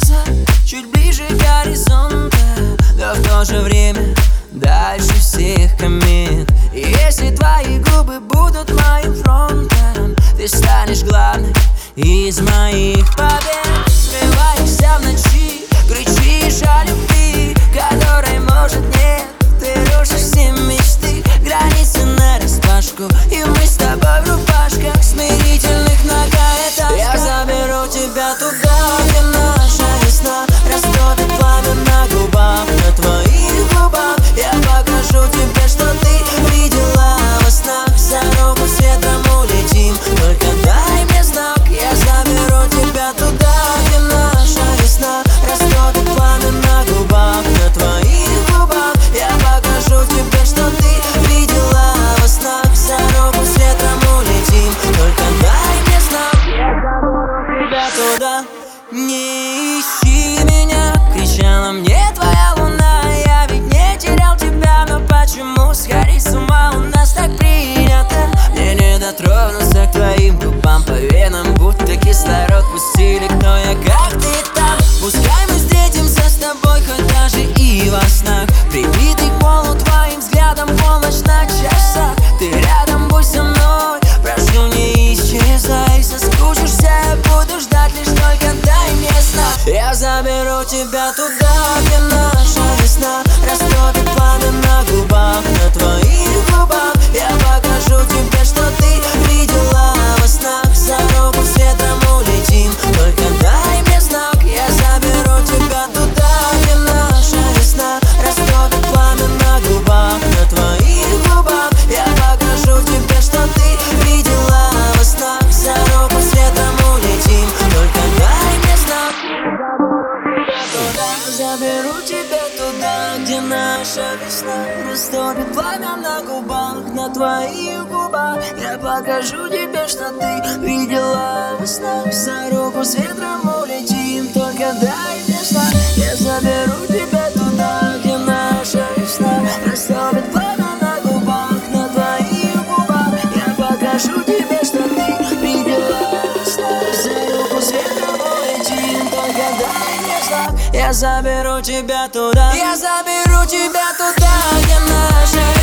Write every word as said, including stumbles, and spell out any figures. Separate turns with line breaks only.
глаза чуть ближе к горизонту, но в то же время дальше всех комет. И если твои губы будут моим фронтом, ты станешь главной из моих побед. Срываешься в ночи, кричишь о любви, которой может нет. Ты рушишь все мечты, границы нараспашку, и мы с тобой в рубашках смирительных многоэтажках. Я заберу тебя туда, где наша весна растопит пламя на губах, на твоих губах. Я покажу тебе, что ты видела во снах. За руку с ветром улетим, только дай мне знак. Я заберу тебя туда, где наша весна растопит пламя на губах, на твоих губах. Я покажу тебе, что ты видела во снах. За руку с ветром улетим, только дай мне знак. Я заберу тебя туда. Не ищи меня, кричала мне твоя луна. Я ведь не терял тебя, но почему сходить с ума у нас так принято? Мне не дотронуться к твоим губам, по венам будто кислород пустили. Кто я, как ты там? Пускай мы встретимся с тобой хоть даже и во снах, прибитый к полу твоим взглядом полночь на часах. Ты рядом, будь со мной, прошу, не исчезай. Соскучишься, я буду ждать, лишь только дай мне знак. Я заберу тебя туда, где наша весна растопит пламя на губах, на твоих губах. Я покажу тебе, что ты видела во снах. За руку с ветром улетим, только дай мне знак. Я заберу тебя туда, где наша весна растопит пламя на губах, на твоих губах. Я покажу тебе, что ты видела во снах. За руку с ветром улетим, только дай мне знак. Заберу тебя туда, где наша весна растопит пламя на губах, на твоих губах. Я покажу тебе, что ты видела во снах. За руку с ветром улетим, только дай мне знак. Я заберу тебя туда, где наша весна растопит пламя на губах, на твоих губах. Я покажу тебе, что ты видела во снах. За руку с ветром улетим, только дай мне знак. Я заберу тебя туда, я заберу тебя туда, где наша